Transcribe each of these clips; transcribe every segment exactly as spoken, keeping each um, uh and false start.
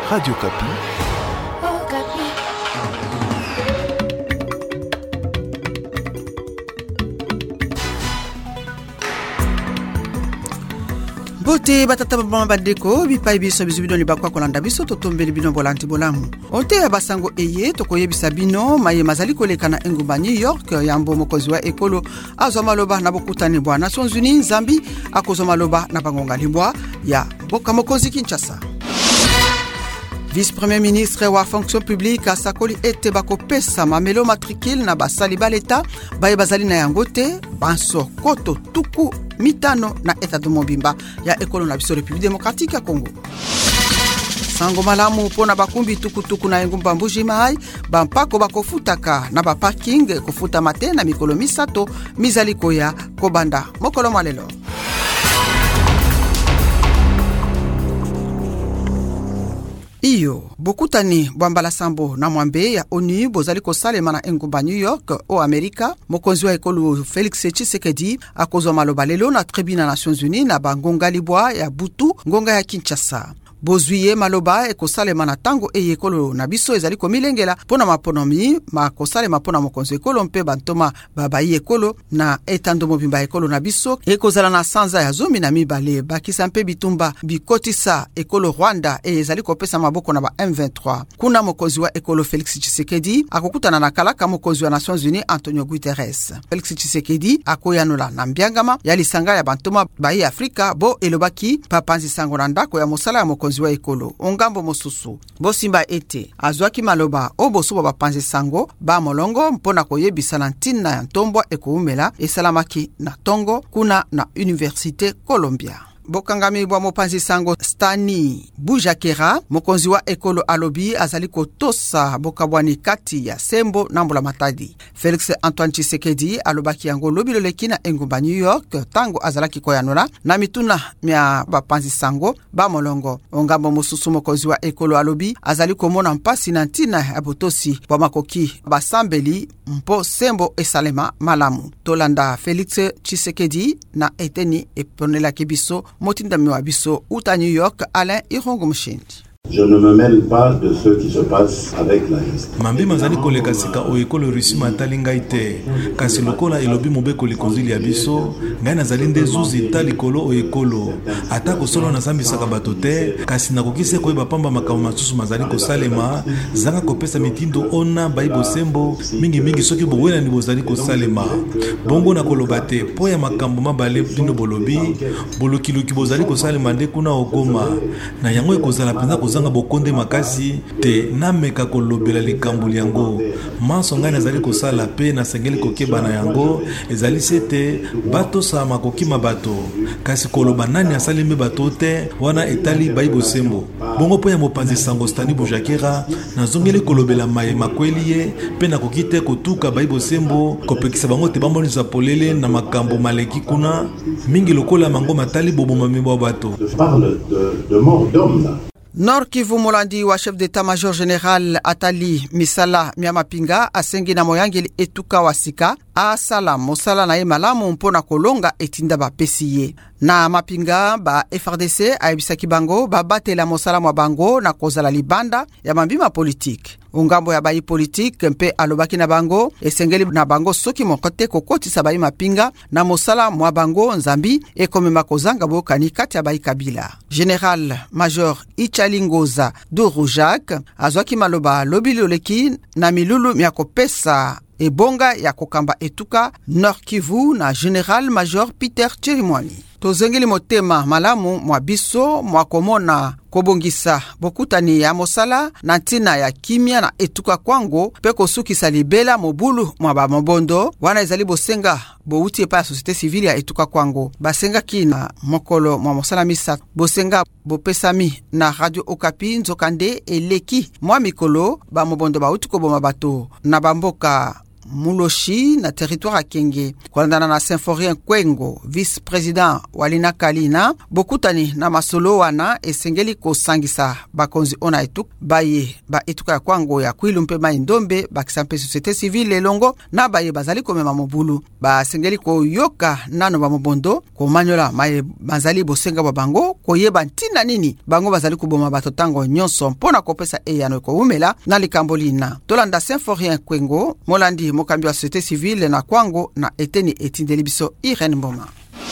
Radio Kapi. Oh, Kapi. Bote batata bama bandeko bipai biso bizubido ni bakwa kolanda biso totombeli bino bolanti bolamu onte ya basango eye tokoyebisa bino maye mazali koleka na engumba New York yambo mokozi wa ekolo azwa maloba na bokutani bwa Nations Unies Zambi akozwa maloba na bangonga limbwa ya boka mokozi Kinshasa. Vice-premier ministre wa fonction publique asakoli ete bakopesa mamelo matricule na basali baleta baye bazali na yango te banso koto tuku mitano na eta do mobimba ya ekolo na biso République démocratique ya Congo. Sango malamu pona bakumbi tukutuku na engumba Mbuji Mai bampako bakofutaka na ba parking kofuta mate na mikolo misato mizali koya kobanda mokolo malelo. Iyo, bokutani bwambala sambo na mwambe ya ONU bozali kosalema na engumba New York o Amerika. Mokonzi wa ekolo Félix Tshisekedi akozwa maloba lelo na tribune na Nations Unies na bangonga libwa ya butu ngonga ya Kinshasa. Bozwiye maloba ekosalema na tango eye ekolo na biso ezali komilengela pona maponomi makosalema pona mokonzi ekolo mpe bantoma babayi ekolo na etando mobimba ekolo na biso ekozala na sanza ya zomi na mibale bakisa mpe bitumba bikotisa ekolo Rwanda e ezali kopesa maboko na ba M vingt-trois. Kuna mokonzi wa ekolo Félix Tshisekedi akokutana na kalaka mokonzi wa Nations Unies Antonio Guterres. Félix Tshisekedi akoyanola na mbiangama ya lisanga ya bantoma bayi Afrika bo elobaki papanzi sango na ndako ya mosala ya mokonzi wa ekolo ongambo mosusu bosimba ete azwaki maloba oboso bapanze sango ba molongo mpona koyebisa na ntina ya ntombwa ekoumela esalamaki na tongo kuna na Université Columbia. Bokangami bwa mopanzi sango Stani Bujakera mokonzi wa ekolo alobi azali kotosa bokabwani kati ya sembo nambola matadi. Félix Antoine Tshisekedi alobaki yango lobilo leki na engumba New York tango azalaki koyanola na mituna mya bapanzi sango ba molongo ongambo mosusu mokonzi wa ekolo alobi azali komona mpasi na ntina ya botosi bwa makoki basambeli mpo sembo esalema malamu. Tolanda Félix Tshisekedi na eteni eponela kibiso Motinda Miwabiso, Uta New York, Alain Irongo Mshindi. Je ne me mêle pas de ce qui se passe avec la justice. Mambi mazali koleka sika o ekolo Russie matali ngai te. Kasi lokola elobi mobeko likonzili ya biso, ngai nazali nde zuzi tali kolo o ekolo. Ata kosolo na zambi saka bato te, kasi nakokise koyeba pamba makambo masusu mazali kosalema, zanga kopesa mitindo ona baibo sembo, mingi mingi soki bowena ni bozali kosalema. Bongo na koloba te, po ya makambo mabale bino bolobi, bolukiluki bozali kosalema nde kuna ogoma. Na yango ekozala penza zanga bokonde makasi te nameka kolobela likambo yango manso ngai nazali kosala pe na sengeli kokeba na yango ezali sete bato sa makokima bato kasi koloba nani asalime bato te wana etali baibo sembo bongo po ya mopanzi sango Stani Bujakera nazongeli kolobela maye makweli ye pe na kokite kotuka baibo sembo kopekisa bango te bambonisa polele na makambo maleki kuna mingi lokola mango matali boboma mibwa bato. Je parle de, de mort d'homme là. Nord Kivu Molandi wa chef d'état-major général Atali Misala Miamapinga asengi na moyangeli etuka wasika asala mosala na ye malamu mpona kolonga etinda ba pesiye. Na mapinga ba F R D C aibisaki bango ba batela mosala mwa bango na kozala libanda ya mambima politique. Ungambo ya bayi politique mpe alobaki na bango esengeli na bango soki mokote kokotisa bayi mapinga na mosala mwa bango nzambi ekomema kozanga bokani kati ya bayi kabila. General Major Ichalingoza Durujak azwaki maloba lobilo leki na milulu mya kopesa ebonga ya kokamba etuka Nord Kivu na General Major Peter Chirimwani. Tozengeli motema malamu mwa biso mwa komona kobongisa bokutani ya mosala na ntina ya kimia na etuka kwango pe kosukisa libela mobulu mwa ba mobondo wana ezali bosenga bouti epa ya société civile ya etuka kwango basenga kina mokolo mwa mosala misa bosenga bopesami na Radio Okapi nzokande eleki mwa mikolo ba mobondo bauti koboma bato na bamboka Muloshi na territoire ya Kenge. Kulandana na Symphorien Kwengo, vice-président Walina Kalina, bokutani na masolo wana esengeli kosangisa bakonzi ona etuk baye ba etuka ya kwango ya kwilu mpe maindombe bakisampe société civile elongo na baye bazali komema mobulu basengeli koyoka nano ba mobondo komanyola maye bazali bosenga ba bango koyeba ntina nini bango bazali kuboma batotango nyonso mpona kopesa eyano ko umela na likambolina. Tolanda Symphorien Kwengo molandi mokambi wa société civile na kwango na eteni etindeli biso Irene Mboma.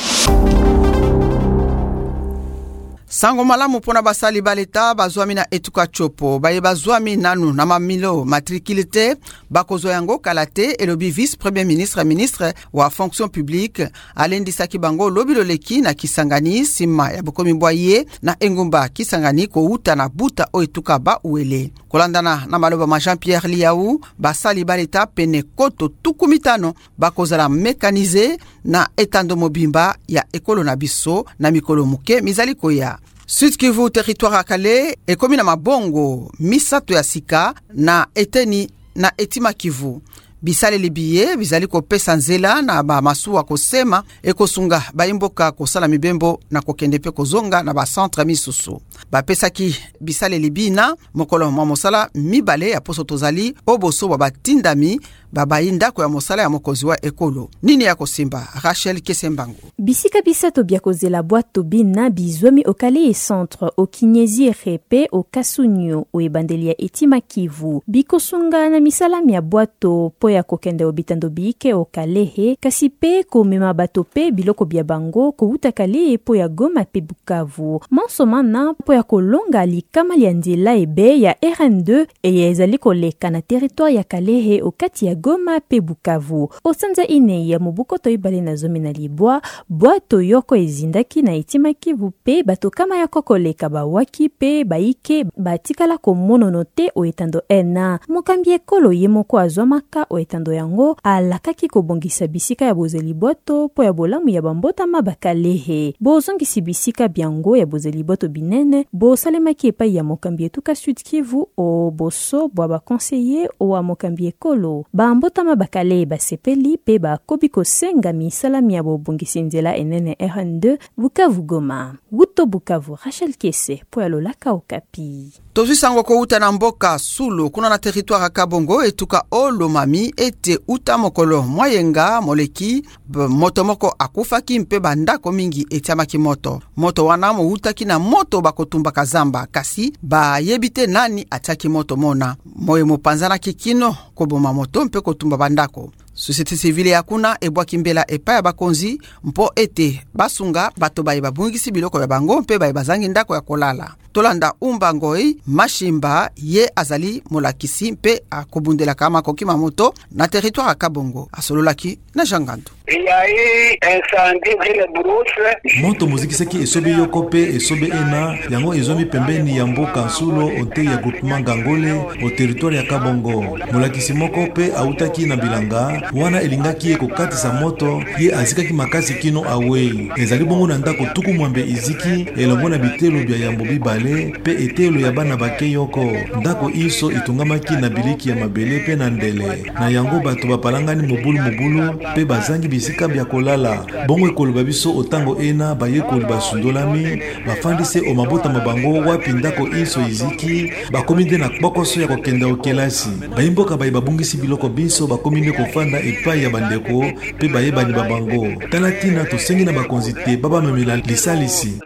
Sango malamu pona basali baleta bazwami na etuka chopo baye bazwami nanu na mamilo matriculité bakozo yango kalate elobi vice premier ministre ministre wa fonction publique alendi saki bango lobilo leki na Kisangani sima ya bokomi boye na engumba Kisangani ko uta na buta o etuka ba uele kolandana na maloba ma Jean-Pierre Liaou basali baleta pene koto tukumitano bakozala mécanisé na etando mobimba ya ekolo na biso na mikolo muke mizali koya. Sud Kivu territoire akale ekomi na mabongo misato ya sika na eteni na etima Kivu. Bisale libiye bizali kopesa nzela na ba masuwa kosema ekosunga baimboka kosala mibembo na kokende pe kozonga na ba centre misusu. Bapesa ki bisale libina mokolo mwa mosala mibale ya poso tozali oboso wa batindami babainda ko ya mosala ya mokonzi wa ekolo. Nini ya kosimba Rachel Kesembango. Bisika bisato biakozela boato bina bizwami okale e centre o Kinyezi repe o Kasunyo o ebandeli ya etima Kivu. Bikosunga na misalami ya boato po ya kokende obitando bike o Kalehe kasi pe ko mema bato pe biloko bia bango ko utakale po ya Goma pe Bukavu. Mansomana po ya kolonga likama ya nzela ebe ya R N deux e ya ezali koleka na territoire ya Kalehe o kati ya Goma pe Bukavu. O sanza ine ya mubukoto ibale na zomi na libwa boato yoko ezindaki na etima Kivu pe bato kama ya kokoleka bawaki pe baike batikala ko mononote o etando ena. Mokambi ekolo yemoko azwamaka o etando yango alakaki kobongisa bisika ya bozeli boto po ya bolamu ya bambota mabakalehe. Bozongisi bisika biango ya bozeli boto binene bo salemaki epai ya mokambi etuka Sud Kivu o boso bwa ba conseiller o wa mokambi ekolo. Bambota mabakalehe basepeli pe ba kobi kosenga misalami ya bobongisi nzela enene R N deux Bukavu Goma. Wuto Bukavu Rachel Kese po ya lolaka okapi. Tozu sango ko uta na mboka Sulu kuna na territoire Kabongo etuka Olomami ete uta mokolo mwayenga moleki motomoko akufaki mpe bandako mingi etiamaki moto. Moto wana mo utaki na moto bakotumba kazamba kasi ba yebite nani ataki moto mona. Moye mopanzana kikino koboma moto mpe kotumba bandako. Société civile yakuna ebwa kimbela epa ya bakonzi mpo ete basunga bato baye babungisi biloko ya bango mpe baye bazangi ndako ya kolala. Tolanda Umbangoi Mashimba ye azali molakisi mpe akobundela kama kokima moto na territoire Kabongo asololaki na Jangandu. Moto muzikisaki esobe yoko pe esobe ena yango ezomi pembeni ya mboka Nsulo ote ya groupement Gangole o territoire ya Kabongo. Molakisi moko pe autaki na bilanga wana elingaki eko katisa moto ye azikaki makasi kino awei. Ezali bongo na ndako tuku mwambe iziki elongo na bitelo bya yambo bibale pe etelo ya bana bake yoko. Ndako iso itungamaki na biliki ya mabele pe na ndele. Na yango bato bapalangani mobulu mobulu pe bazangi bisika bya kolala. Bongo ekolo babiso otango ena bayekoli basundolami bafandise o mabota mabango wapi ndako iso iziki bakominde na bokoso ya kokenda okelasi. Bayimboka baye babungisi biloko biso bakominde kofanda epai ya bandeko pe bayebani babango. Talatina tosengi na bakonzite baba memela lisalisi.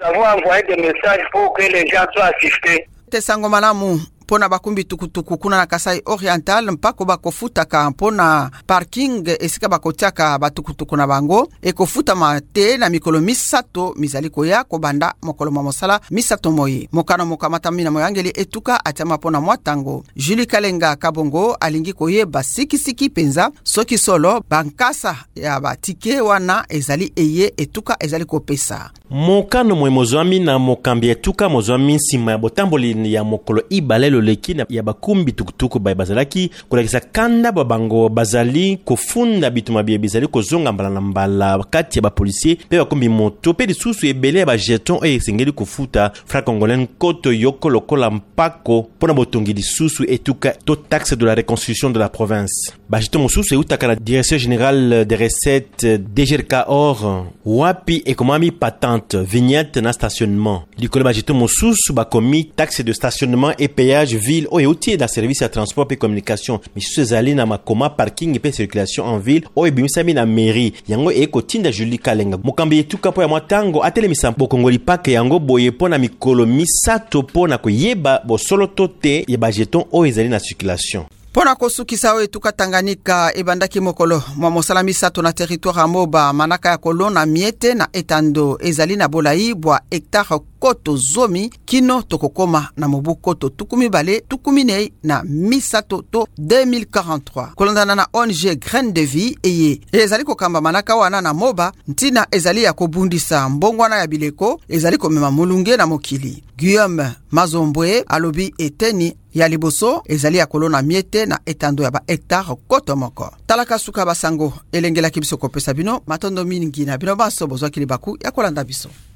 Tesango malamu pona bakumbi tukutuku kuna na Kasai Oriental mpako bakofutaka mpona parking esika bakotiaka batukutuku na bango ekofuta mate na mikolo misato mizali koya kobanda mokolo mosala misato moye mokano mokamata mina moyangeli etuka atama pona mwatango. Julie Kalenga Kabongo alingi koyeba sikisiki penza soki solo bankasa ya batike wana ezali eye etuka ezali kopesa. mokano mwe mozwami na mokambi etuka mozwami nsima ya botamboli ya mokolo ibale loleki ya bakumbi tukutuku baye bazalaki kolakisa kanda babango bazali kofunda bituma bie bizali kozonga mbala na mbala kati ya bapolisier pe bakumbi moto pe lisusu ebele ya bajeton oyo esengeli kofuta fra congolais nkoto yoko lokola mpako mpona botongi lisusu etuka to taxe de la reconstruction de la province. Bajeton mosusu eutaka na direction générale des recettes D G R K or wapi ekomami patente vignette na stationnement likolo bajeton mosusu bakomi taxe de stationnement et péage ville oyo euti na service ya transport pe communication misusu ezali na makoma parking pe circulation en ville oyo ebimisami na mairie yango ekotinda Julie Kalenga mokambi etuka po ya mwatango atelemisa bokongoli pake yango boye pona mikolo misato pona koyeba bosolo to te ya bajeton oyo ezali na circulation. Pona kosukisa oyo etuka Tanganyika ebandaki mokolo mwa mosala misato na territoire ya Moba manaka ya kolona miete na etando ezali na bolai bwa hectare koto zomi kino tokokoma na mobu koto tukumi bale tukumi nei na misato to deux mille quarante-trois kolondana na O N G Graine de Vie eye ezali kokamba manaka wana na Moba ntina ezali ya kobundisa mbongwana ya bileko ezali komema mulunge na mokili. Guillaume Mazombwe alobi eteni ya liboso ezali ya kolona miete na etando ya ba hectare koto moko. Talaka suka basango elengela kibiso kopesa bino matondo mingi na bino baso bozwa kilibaku ya kolanda biso.